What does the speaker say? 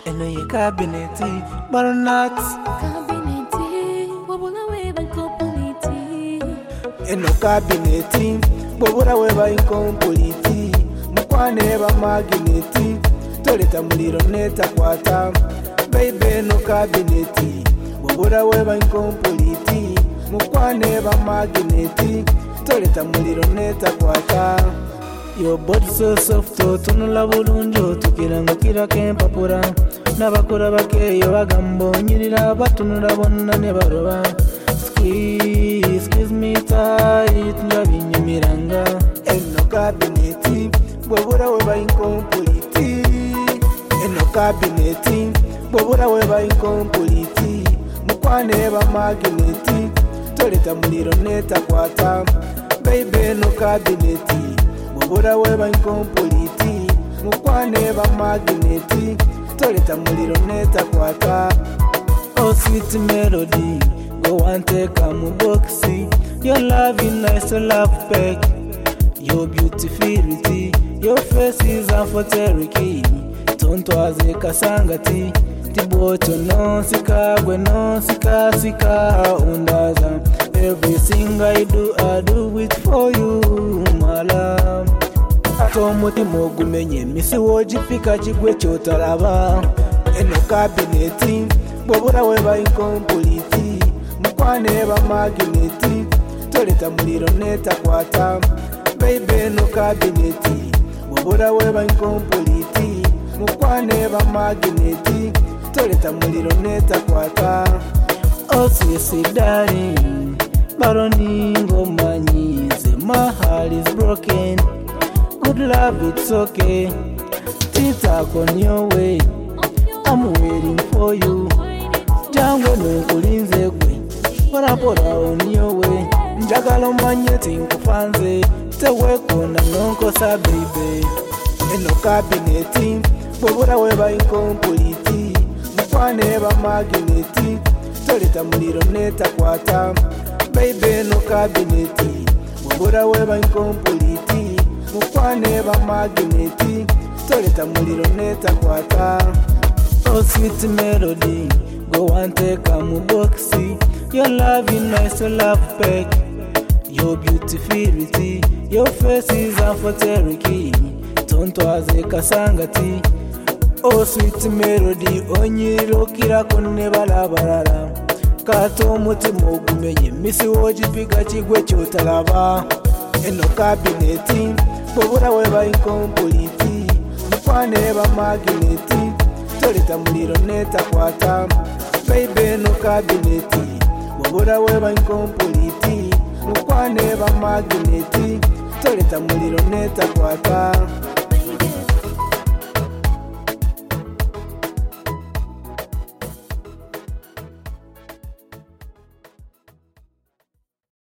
eno ye kabineti baronat kabineti wabula weba inkompliti eno kabineti bobura weba inkompliti mukwane ba magneti toleta muliro neta kwata baby eno kabineti bobura weba inkompliti mukwane ba magneti toleta muliro neta kwata. Your body so soft, tunula bulunjo tukiranga kira kempapura nabakora bakeyo bagambo nyirira batunura bonna ne baroba squeeze me tight ndabinyumiranga eno kabineti bobura weba inkompliti eno kabineti bobura weba inkompliti mukwane ba magneti toleta muliro neta kwata baby eno kabineti bobura weba inkompliti mukwane ba magneti toleta muliro neta kwata. Oh sweet melody go and take a mu boxy your love is nice to laugh back your beautifulity your face is unforgettable tontwaze kasangati tiboto no sikagwe no sikasika undaza everything I do it for you my love atomutima ogumenye misi wojipika kigwe kyotalaba eno kabineti bobura weba inkompliti mukwane ba magneti toleta muliro neta kwata baby eno kabineti bobura weba inkompliti mukwane ba magneti toleta muliro neta kwata. Oh sweet darling baroningo manyize my heart is broken good love it's okay titak on your way I'm waiting for you jango nkulinze gwe pora on your way njagala omanye tinkufanze tewekona nonkosa baby eno kabineti bobura weba inkompliti mukwane ba magneti toleta muliro neta kwata baby eno kabineti bobura weba inkompliti mukwane ba magneti toleta muliro neta kwata. Oh sweet melody go and take a mu boxy your love is nice to laugh back your beautifulity your face is unforgettable tontwaze kasangati. Oh sweet melody onyiro kira konne balabalala kato omutima ogumenye misi wojipika kigwe kyotalaba eno kabineti bobura weba inkompliti mukwane ba magneti toleta muliro neta kwata baby eno kabineti bobura weba inkompliti mukwane ba magneti toleta muliro neta kwata.